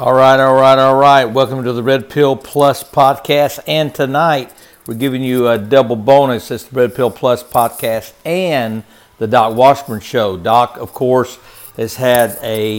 All right. Welcome to the Red Pill Plus podcast. And tonight, we're giving you a double bonus. It's the Red Pill Plus podcast and the Doc Washburn Show. Doc, of course, has had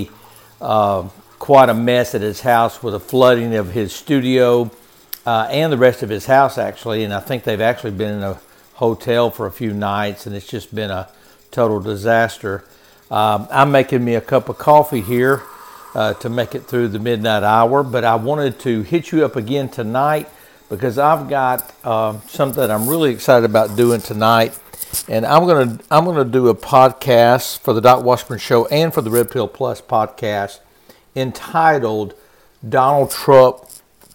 quite a mess at his house with a flooding of his studio and the rest of his house, actually. And I think they've actually been in a hotel for a few nights, and it's just been a total disaster. I'm making me a cup of coffee here to make it through the midnight hour, but I wanted to hit you up again tonight because I've got something I'm really excited about doing tonight, and I'm gonna do a podcast for the Doc Washburn Show and for the Red Pill Plus podcast entitled Donald Trump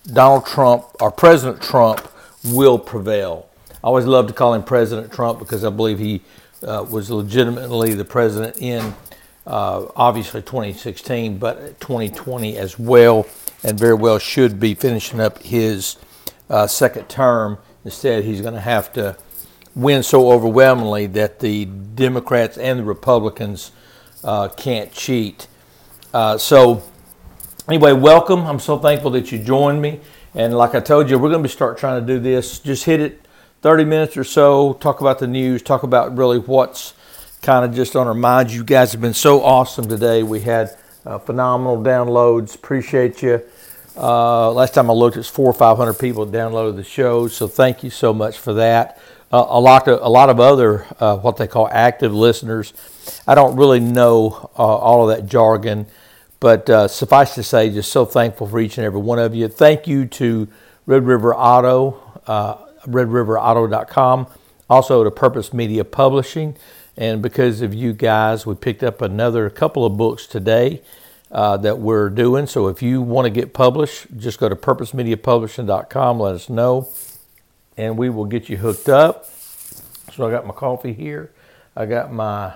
or President Trump will prevail. I always love to call him President Trump because I believe he was legitimately the president in obviously 2016, but 2020 as well, and very well should be finishing up his second term. Instead, he's going to have to win so overwhelmingly that the Democrats and the Republicans can't cheat. So anyway, welcome. I'm so thankful that you joined me. And like I told you, we're going to start trying to do this. Just hit it 30 minutes or so, talk about the news, talk about really what's kind of just on our minds. You guys have been so awesome today. We had phenomenal downloads. Appreciate you. Last time I looked, it's 400 or 500 people downloaded the show. So thank you so much for that. A lot of other what they call active listeners. I don't really know all of that jargon, but suffice to say, just so thankful for each and every one of you. Thank you to Red River Auto, redriverauto.com, also to Purpose Media Publishing. And because of you guys, we picked up another couple of books today that we're doing. So if you want to get published, just go to purposemediapublishing.com, let us know, and we will get you hooked up. So I got my coffee here. I got my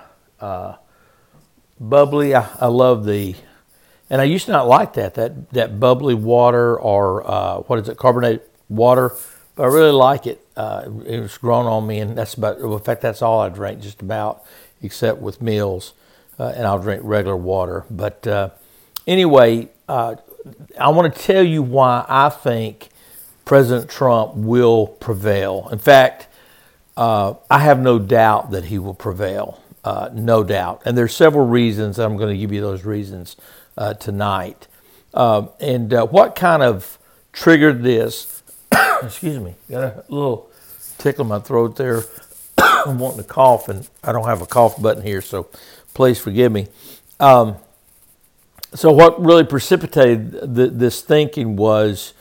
bubbly. I love and I used to not like that bubbly water or carbonated water, but I really like it. It was grown on me, and that's all I drink just about, except with meals, and I'll drink regular water. But anyway, I want to tell you why I think President Trump will prevail. In fact, I have no doubt that he will prevail, no doubt. And there's several reasons. I'm going to give you those reasons tonight. And what kind of triggered this? Excuse me, got a little tickle in my throat there. I'm wanting to cough, and I don't have a cough button here, so please forgive me. So what really precipitated this thinking was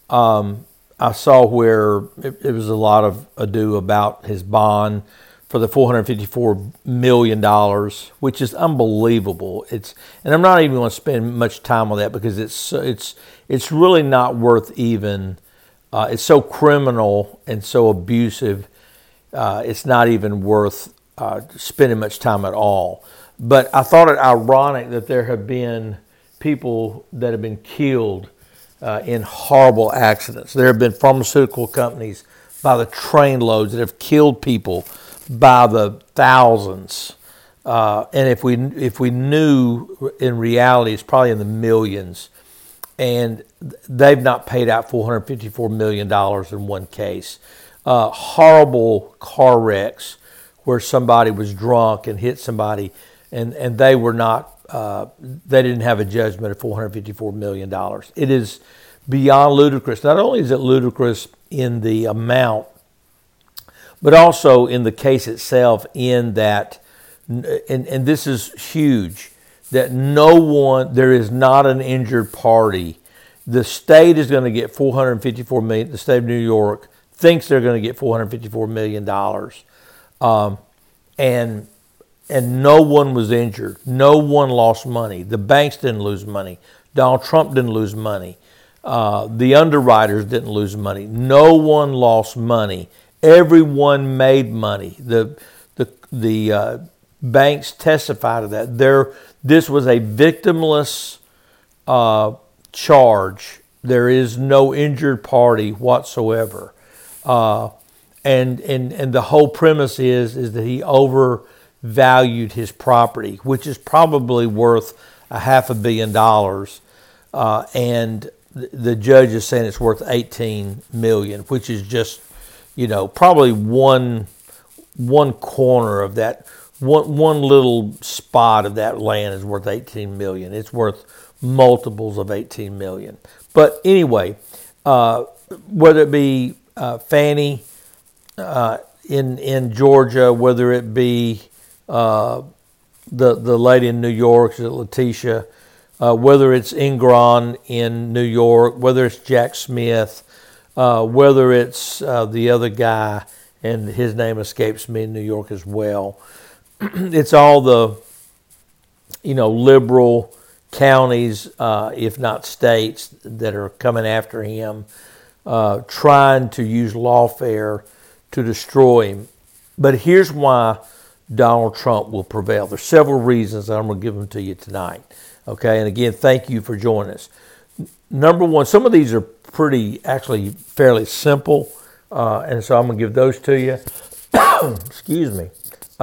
I saw where it was a lot of ado about his bond for the $454 million, which is unbelievable. And I'm not even going to spend much time on that because it's really not worth even. It's so criminal and so abusive, it's not even worth spending much time at all. But I thought it ironic that there have been people that have been killed in horrible accidents. There have been pharmaceutical companies by the trainloads that have killed people by the thousands. And if we knew, in reality, it's probably in the millions. And they've not paid out $454 million in one case. Horrible car wrecks where somebody was drunk and hit somebody, and they were not. They didn't have a judgment of $454 million. It is beyond ludicrous. Not only is it ludicrous in the amount, but also in the case itself. In that, and this is huge. That there is not an injured party. The state is going to get $454 million. The state of New York thinks they're going to get $454 million, and no one was injured. No one lost money. The banks didn't lose money. Donald Trump didn't lose money. The underwriters didn't lose money. No one lost money. Everyone made money. The banks testify to that. This was a victimless charge. There is no injured party whatsoever. And the whole premise is that he overvalued his property, which is probably worth $500 million. and the judge is saying it's worth $18 million, which is just, probably one corner of that, one little spot of that land is worth $18 million. It's worth multiples of $18 million. But anyway, whether it be Fannie in Georgia, whether it be the lady in New York, Letitia, whether it's Ingron in New York, whether it's Jack Smith, whether it's the other guy, and his name escapes me, in New York as well. It's all the, liberal counties, if not states, that are coming after him, trying to use lawfare to destroy him. But here's why Donald Trump will prevail. There's several reasons, and I'm going to give them to you tonight. Okay, and again, thank you for joining us. Number one, some of these are actually fairly simple, and so I'm going to give those to you. Excuse me.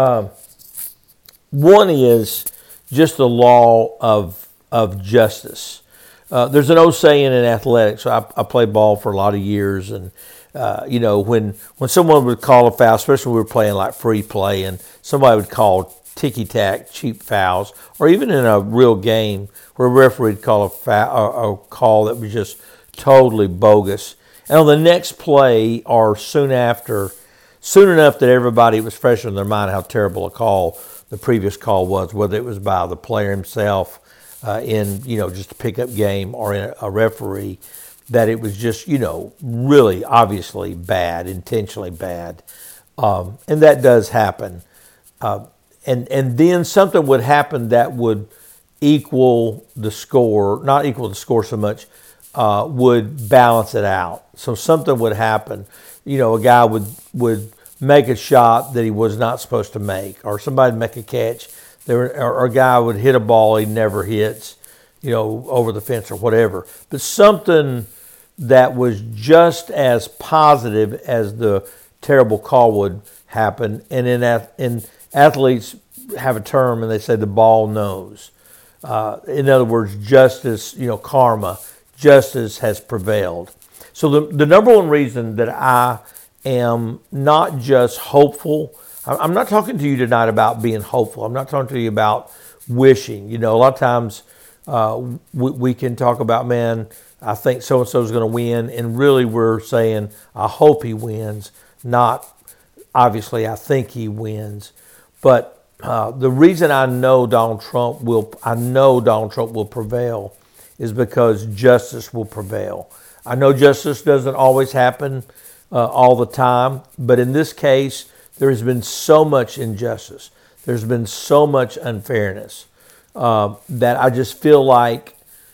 One is just the law of justice. There's an old saying in athletics. I played ball for a lot of years, and when someone would call a foul, especially when we were playing like free play, and somebody would call ticky-tack, cheap fouls, or even in a real game where a referee would call a call that was just totally bogus. And on the next play or soon enough that everybody was fresh in their mind how terrible a call the previous call was, whether it was by the player himself in, just a pickup game or in a referee, that it was just, really obviously bad, intentionally bad. And that does happen. And then something would happen that would equal the score, not equal the score so much, would balance it out. So something would happen. A guy would make a shot that he was not supposed to make, or somebody would make a catch, or a guy would hit a ball he never hits, over the fence or whatever. But something that was just as positive as the terrible call would happen. And in athletes have a term, and they say the ball knows. In other words, justice, karma, justice has prevailed. So the number one reason that I am not just hopeful, I'm not talking to you tonight about being hopeful. I'm not talking to you about wishing. A lot of times we can talk about, man, I think so-and-so is going to win, and really we're saying, I hope he wins, not obviously I think he wins. But the reason I know Donald Trump will prevail is because justice will prevail. I know justice doesn't always happen all the time, but in this case, there has been so much injustice. There's been so much unfairness that I just feel like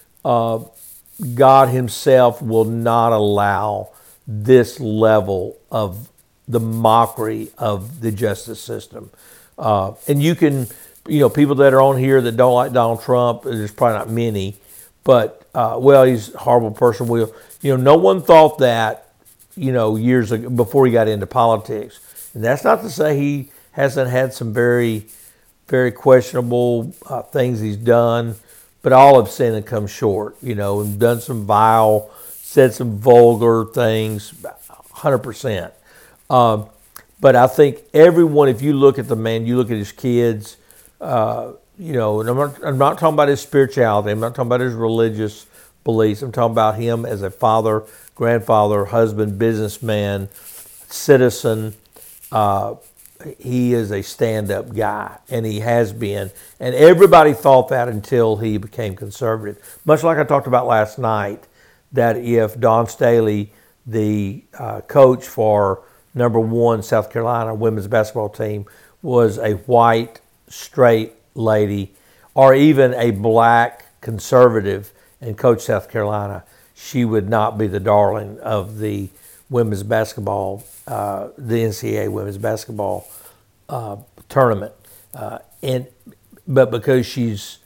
God himself will not allow this level of the mockery of the justice system. And you can, people that are on here that don't like Donald Trump, there's probably not many, but, he's a horrible person. No one thought that, years ago, before he got into politics. And that's not to say he hasn't had some very, very questionable things he's done, but all have sinned and come short, and done some vile, said some vulgar things, 100%. But I think everyone, if you look at the man, you look at his kids, and I'm not talking about his spirituality. I'm not talking about his religious beliefs. I'm talking about him as a father, grandfather, husband, businessman, citizen. He is a stand-up guy, and he has been. And everybody thought that until he became conservative. Much like I talked about last night, that if Dawn Staley, the coach for number 1 South Carolina women's basketball team, was a white, straight lady, or even a black conservative and coach South Carolina, she would not be the darling of the women's basketball, the NCAA women's basketball tournament. But because she's,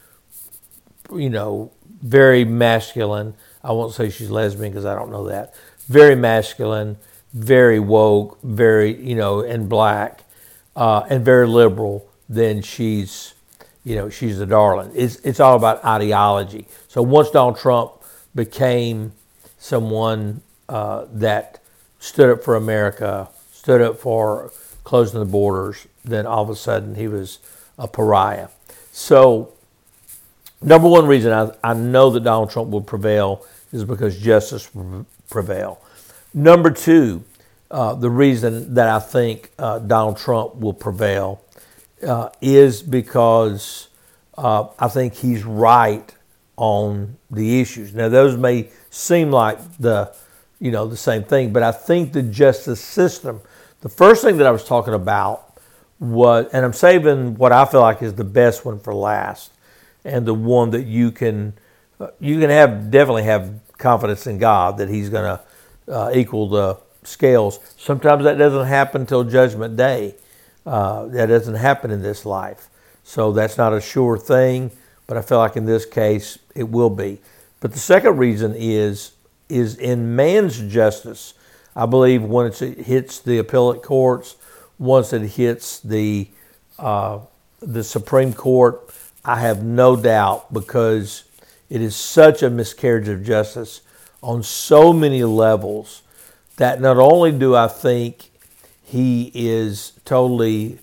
very masculine, I won't say she's lesbian because I don't know that, very masculine, very woke, very, and black, and very liberal, then she's the darling. It's all about ideology. So once Donald Trump became someone that stood up for America, stood up for closing the borders, then all of a sudden he was a pariah. So, number one reason I know that Donald Trump will prevail is because justice will prevail. Number two, the reason that I think Donald Trump will prevail is because I think he's right on the issues. Now, those may seem like the same thing, but I think the justice system, the first thing that I was talking about was, and I'm saving what I feel like is the best one for last, and the one that you can definitely have confidence in God that he's going to equal the scales. Sometimes that doesn't happen till Judgment Day. That doesn't happen in this life. So that's not a sure thing, but I feel like in this case it will be. But the second reason is in man's justice. I believe once it hits the appellate courts, once it hits the Supreme Court, I have no doubt, because it is such a miscarriage of justice on so many levels, that not only do I think he is totally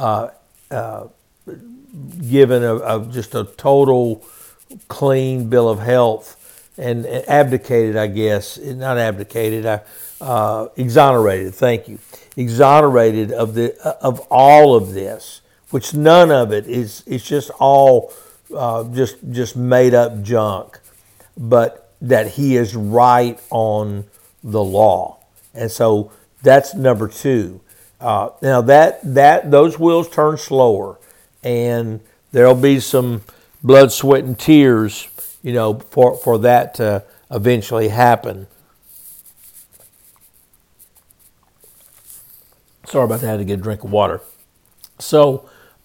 given just a total clean bill of health and abdicated, I guess, not abdicated, exonerated, thank you, exonerated of all of this, which none of it is, it's just all just made up junk, but that he is right on the law. And so that's number two. Now that those wheels turn slower, and there'll be some blood, sweat, and tears, for that to eventually happen. Sorry about that. I had to get a drink of water. So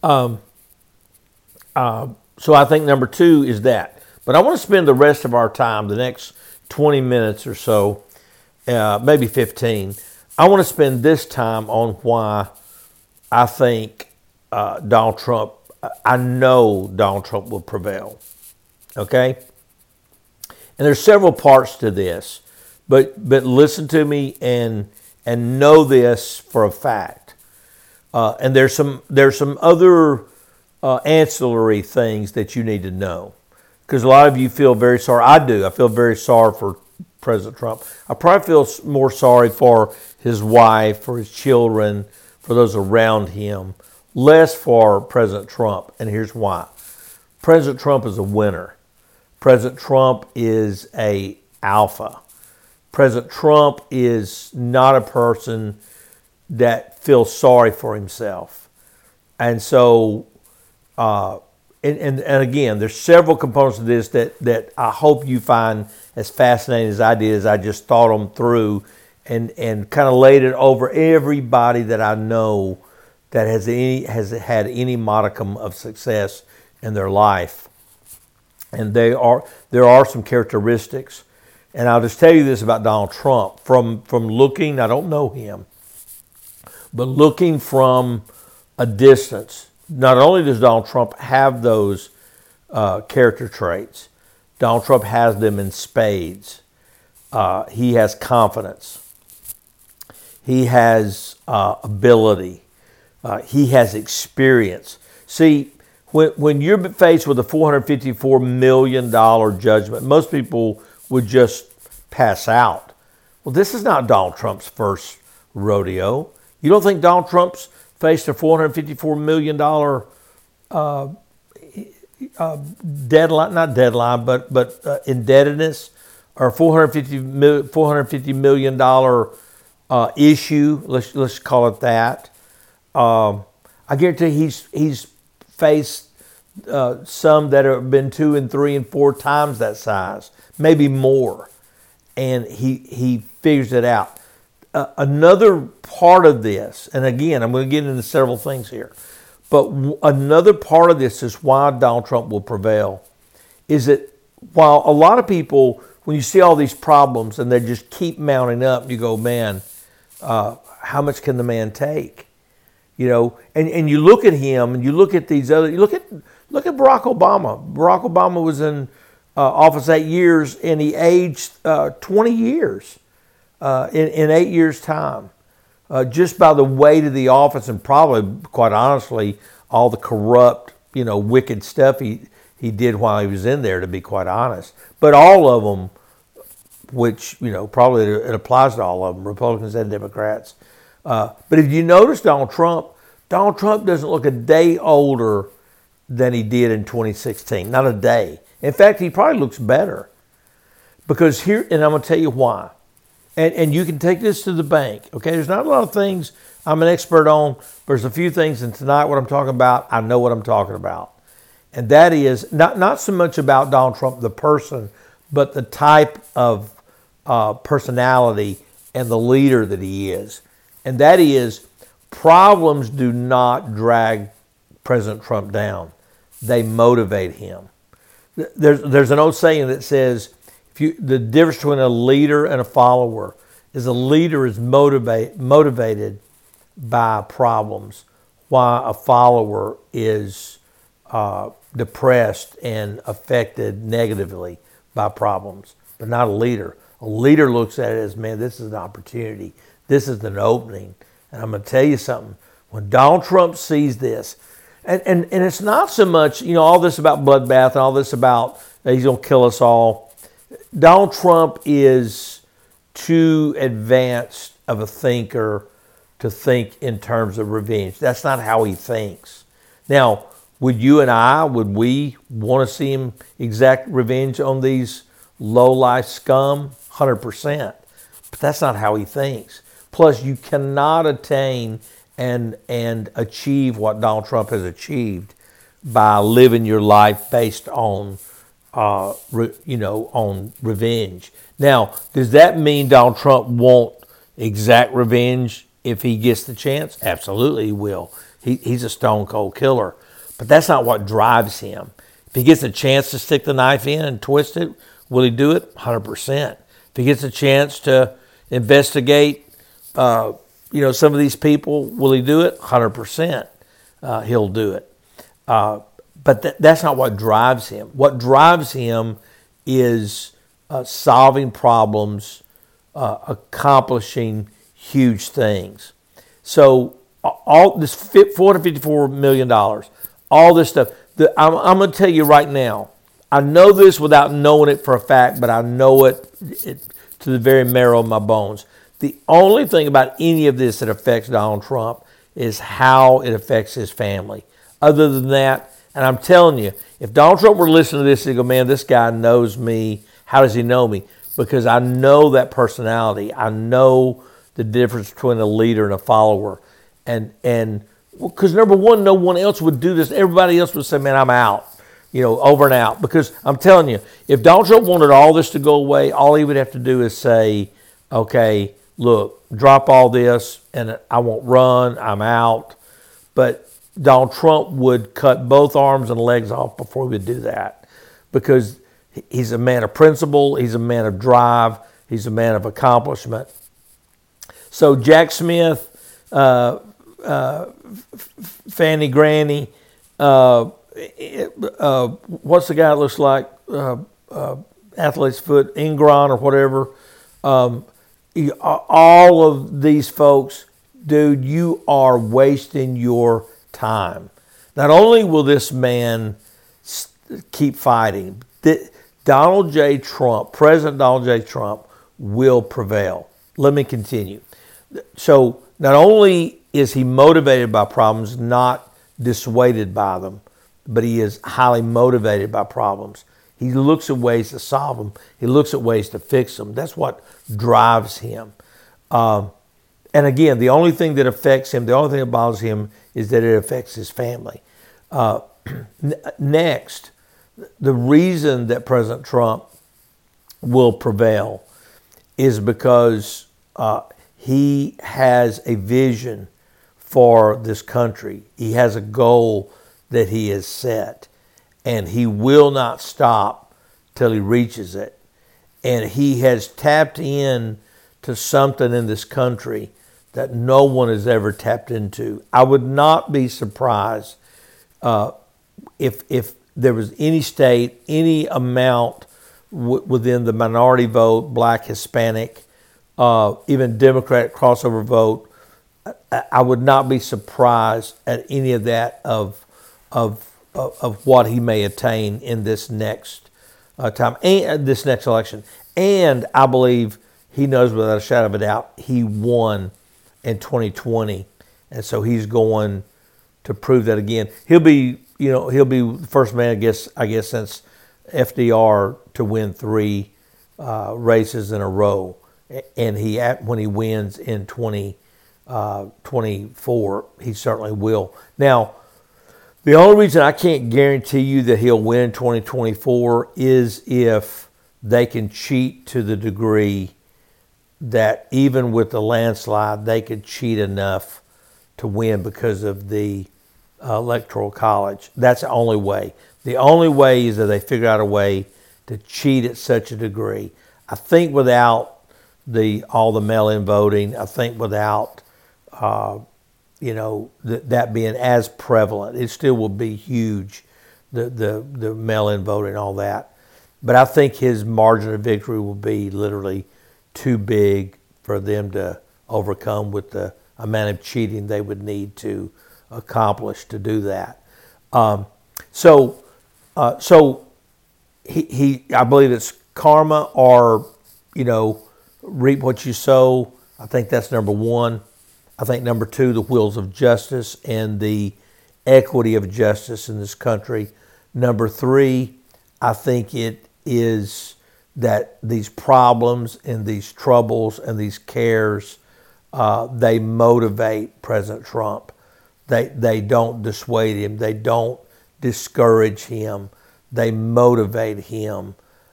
I think number two is that. But I want to spend the rest of our time, the next 20 minutes or so, maybe 15. I want to spend this time on why I think Donald Trump, I know Donald Trump will prevail. Okay? And there's several parts to this, but listen to me and know this for a fact. And there's some other ancillary things that you need to know, because a lot of you feel very sorry. I do. I feel very sorry for President Trump. I probably feel more sorry for his wife, for his children, for those around him, less for President Trump. And here's why. President Trump is a winner. President Trump is a alpha. President Trump is not a person that feels sorry for himself. And so, and again, there's several components of this that I hope you find as fascinating as I did, as I just thought them through and kind of laid it over everybody that I know that has had any modicum of success in their life. And there are some characteristics. And I'll just tell you this about Donald Trump. From looking, I don't know him, but looking from a distance, not only does Donald Trump have those character traits, Donald Trump has them in spades. He has confidence. He has ability. He has experience. See, when you're faced with a $454 million judgment, most people would just pass out. Well, this is not Donald Trump's first rodeo. You don't think Donald Trump's faced a $454 million deadline, not deadline, but indebtedness, or $450 million issue, let's call it that. I guarantee he's faced some that have been 2 and 3 and 4 times that size, maybe more, and he figures it out. Another part of this, and again, I'm going to get into several things here, but another part of this is why Donald Trump will prevail, is that while a lot of people, when you see all these problems and they just keep mounting up, you go, man, how much can the man take? And you look at him and you look at these other, look at Barack Obama. Barack Obama was in office 8 years, and he aged 20 years in 8 years' time, just by the weight of the office and probably, quite honestly, all the corrupt, wicked stuff he did while he was in there, to be quite honest. But all of them, which, probably it applies to all of them, Republicans and Democrats. But if you notice Donald Trump doesn't look a day older than he did in 2016. Not a day. In fact, he probably looks better. Because here, and I'm going to tell you why. And you can take this to the bank. Okay, there's not a lot of things I'm an expert on. There's a few things, and tonight what I'm talking about, I know what I'm talking about. And that is not so much about Donald Trump, the person, but the type of personality and the leader that he is. And that is, problems do not drag President Trump down. They motivate him. There's an old saying that says, the difference between a leader and a follower is a leader is motivated by problems, while a follower is depressed and affected negatively by problems, but not a leader. A leader looks at it as, man, this is an opportunity. This is an opening. And I'm going to tell you something. When Donald Trump sees this, and it's not so much, all this about bloodbath and all this about he's going to kill us all. Donald Trump is too advanced of a thinker to think in terms of revenge. That's not how he thinks. Now, would we want to see him exact revenge on these low-life scum? 100%. But that's not how he thinks. Plus, you cannot attain and achieve what Donald Trump has achieved by living your life based on, on revenge. Now, does that mean Donald Trump won't exact revenge if he gets the chance? Absolutely, he will. He's a stone cold killer. But that's not what drives him. If he gets a chance to stick the knife in and twist it, will he do it? 100%. If he gets a chance to investigate, some of these people, will he do it? 100%. He'll do it. But that's not what drives him. What drives him is solving problems, accomplishing huge things. So all this $454 million, all this stuff. I'm going to tell you right now, I know this without knowing it for a fact, but I know it to the very marrow of my bones. The only thing about any of this that affects Donald Trump is how it affects his family. Other than that, and I'm telling you, if Donald Trump were listening to this, he'd go, man, this guy knows me. How does he know me? Because I know that personality. I know the difference between a leader and a follower. And because number one, no one else would do this. Everybody else would say, man, I'm out, over and out. Because I'm telling you, if Donald Trump wanted all this to go away, all he would have to do is say, okay, look, drop all this and I won't run, I'm out. But Donald Trump would cut both arms and legs off before he would do that. Because he's a man of principle, he's a man of drive, he's a man of accomplishment. So Jack Smith, Fanny Granny, what's the guy that looks like Athlete's Foot, Ingron or whatever, all of these folks, dude, you are wasting your time. Not only will this man keep fighting, Donald J. Trump, President Donald J. Trump, will prevail. Let me continue. So not only is he motivated by problems, not dissuaded by them, but he is highly motivated by problems. He looks at ways to solve them. He looks at ways to fix them. That's what drives him. And again, the only thing that affects him, the only thing that bothers him is that it affects his family. Next, the reason that President Trump will prevail is because he has a vision for this country. He has a goal that he has set, and he will not stop till he reaches it. And he has tapped in to something in this country that no one has ever tapped into. I would not be surprised if there was any state, any amount within the minority vote, black, Hispanic, even Democratic crossover vote, I would not be surprised at any of that of what he may attain in this next time and this next election. And I believe he knows without a shadow of a doubt he won in 2020, and so he's going to prove that again. He'll be the first man, I guess since FDR to win 3 races in a row, and when he wins in 2024, he certainly will. Now, the only reason I can't guarantee you that he'll win 2024 is if they can cheat to the degree that even with the landslide, they could cheat enough to win because of the Electoral College. That's the only way. The only way is that they figure out a way to cheat at such a degree. I think without all the mail-in voting, I think without that being as prevalent, it still will be huge, the mail-in voting and all that. But I think his margin of victory will be literally too big for them to overcome with the amount of cheating they would need to accomplish to do that. So he I believe it's karma or, reap what you sow. I think that's number one. I think number two, the wheels of justice and the equity of justice in this country. Number three, I think it is that these problems and these troubles and these cares, they motivate President Trump. They don't dissuade him. They don't discourage him. They motivate him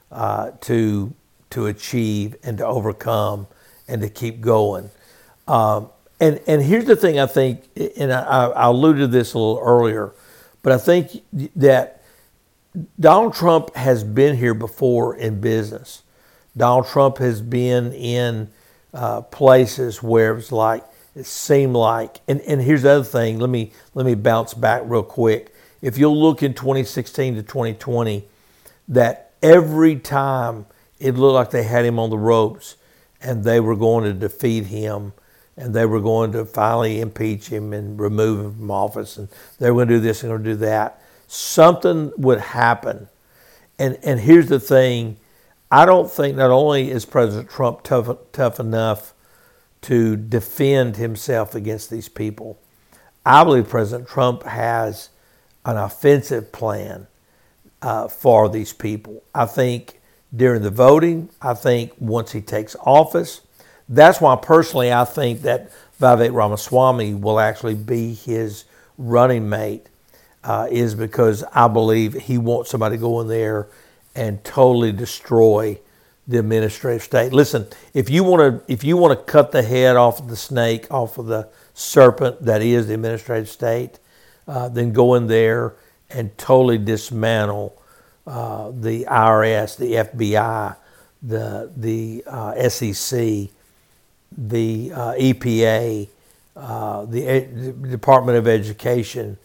to achieve and to overcome and to keep going. And here's the thing I think, and I alluded to this a little earlier, but I think that Donald Trump has been here before in business. Donald Trump has been in places where it seemed like, and here's the other thing. Let me bounce back real quick. If you'll look in 2016 to 2020, that every time it looked like they had him on the ropes and they were going to defeat him and they were going to finally impeach him and remove him from office and they were going to do this and going to do that, something would happen. And here's the thing. I don't think not only is President Trump tough enough to defend himself against these people, I believe President Trump has an offensive plan for these people. I think during the voting, I think once he takes office, that's why personally I think that Vivek Ramaswamy will actually be his running mate, is because I believe he wants somebody to go in there and totally destroy the administrative state. Listen, if you want to cut the head off of the snake, off of the serpent that is the administrative state, then go in there and totally dismantle the IRS, the FBI, the SEC, the EPA, the Department of Education,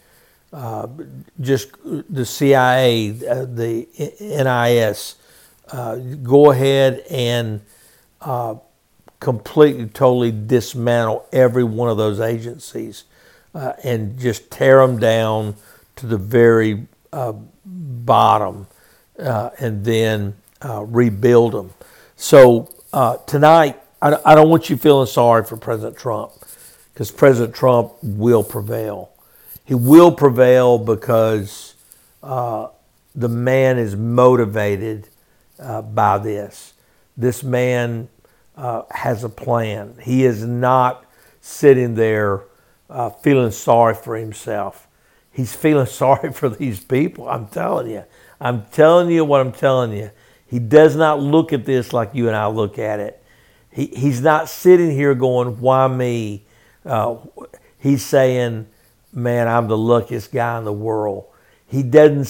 just the CIA, the NIS. Go ahead and completely, totally dismantle every one of those agencies and just tear them down to the very bottom and then rebuild them. So tonight, I don't want you feeling sorry for President Trump, because President Trump will prevail. He will prevail because the man is motivated by this. This man has a plan. He is not sitting there feeling sorry for himself. He's feeling sorry for these people. I'm telling you what I'm telling you. He does not look at this like you and I look at it. He's not sitting here going, why me? He's saying, man, I'm the luckiest guy in the world. He didn't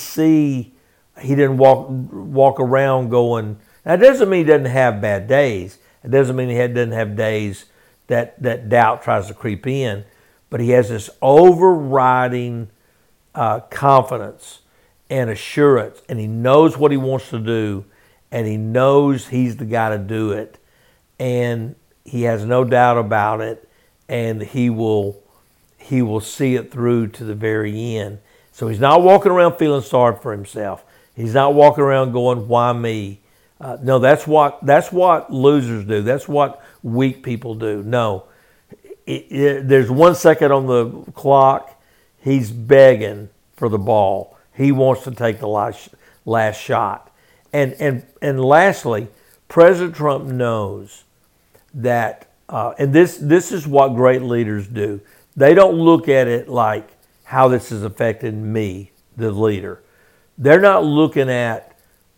walk around going, now it doesn't mean he doesn't have bad days. It doesn't mean he doesn't have days that doubt tries to creep in. But he has this overriding confidence and assurance, and he knows what he wants to do, and he knows he's the guy to do it, and he has no doubt about it, and he will see it through to the very end. So he's not walking around feeling sorry for himself. He's not walking around going, "Why me?" No, that's what losers do. That's what weak people do. No, there's 1 second on the clock. He's begging for the ball. He wants to take the last shot. And lastly, President Trump knows that, and this is what great leaders do. They don't look at it like how this has affected me, the leader. They're not looking at,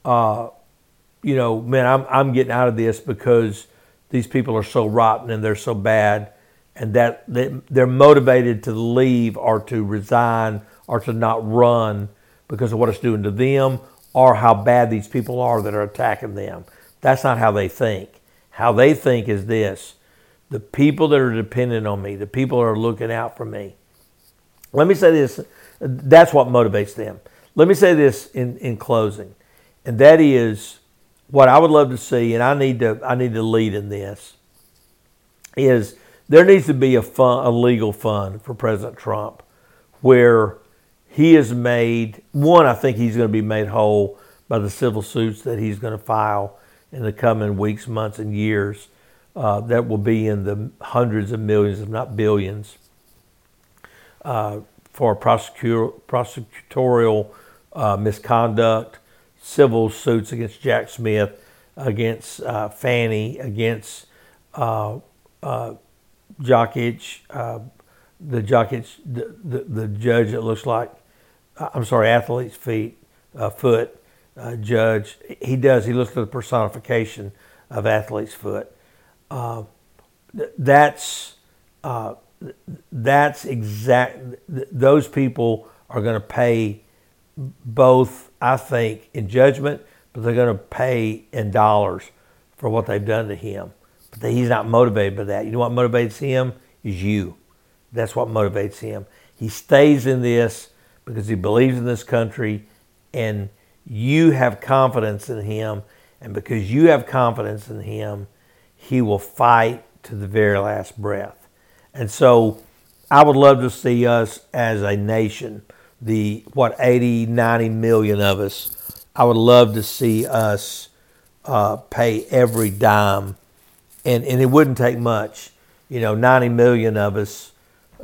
man, I'm getting out of this because these people are so rotten and they're so bad, and that they're motivated to leave or to resign or to not run because of what it's doing to them or how bad these people are that are attacking them. That's not how they think. How they think is this: the people that are dependent on me, the people that are looking out for me. Let me say this. That's what motivates them. Let me say this in closing, and that is what I would love to see, and I need to lead in this, is there needs to be a legal fund for President Trump where he is made, one, I think he's going to be made whole by the civil suits that he's going to file in the coming weeks, months, and years. That will be in the hundreds of millions, if not billions, for prosecutorial misconduct, civil suits against Jack Smith, against Fannie, against Jokic, the judge that looks like, athlete's foot judge. He looks like the personification of athlete's foot. That's exact. Those people are going to pay both, I think, in judgment, but they're going to pay in dollars for what they've done to him. But he's not motivated by that. You know what motivates him? Is you. That's what motivates him. He stays in this because he believes in this country, and you have confidence in him. And because you have confidence in him, he will fight to the very last breath. And so I would love to see us as a nation, 80, 90 million of us, I would love to see us pay every dime. And it wouldn't take much. 90 million of us,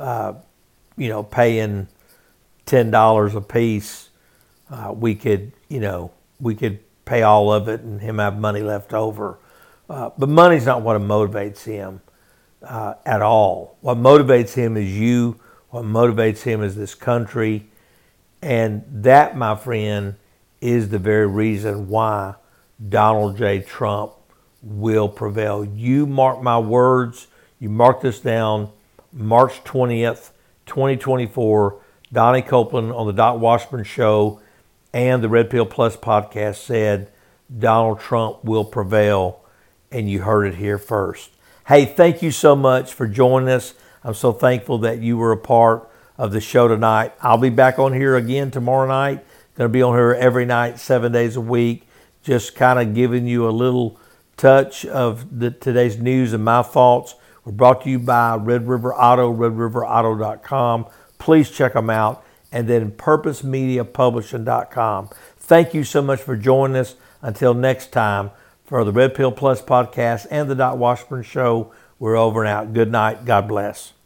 paying $10 a piece, we could pay all of it and him have money left over. But money's not what motivates him at all. What motivates him is you. What motivates him is this country. And that, my friend, is the very reason why Donald J. Trump will prevail. You mark my words. You mark this down. March 20th, 2024, Donnie Copeland on the Doc Washburn Show and the Red Pill Plus podcast said Donald Trump will prevail, and you heard it here first. Hey, thank you so much for joining us. I'm so thankful that you were a part of the show tonight. I'll be back on here again tomorrow night. Going to be on here every night, 7 days a week, just kind of giving you a little touch of today's news and my thoughts. We're brought to you by Red River Auto, redriverauto.com. Please check them out. And then purposemediapublishing.com. Thank you so much for joining us. Until next time, for the Red Pill Plus podcast and the Doc Washburn Show, we're over and out. Good night. God bless.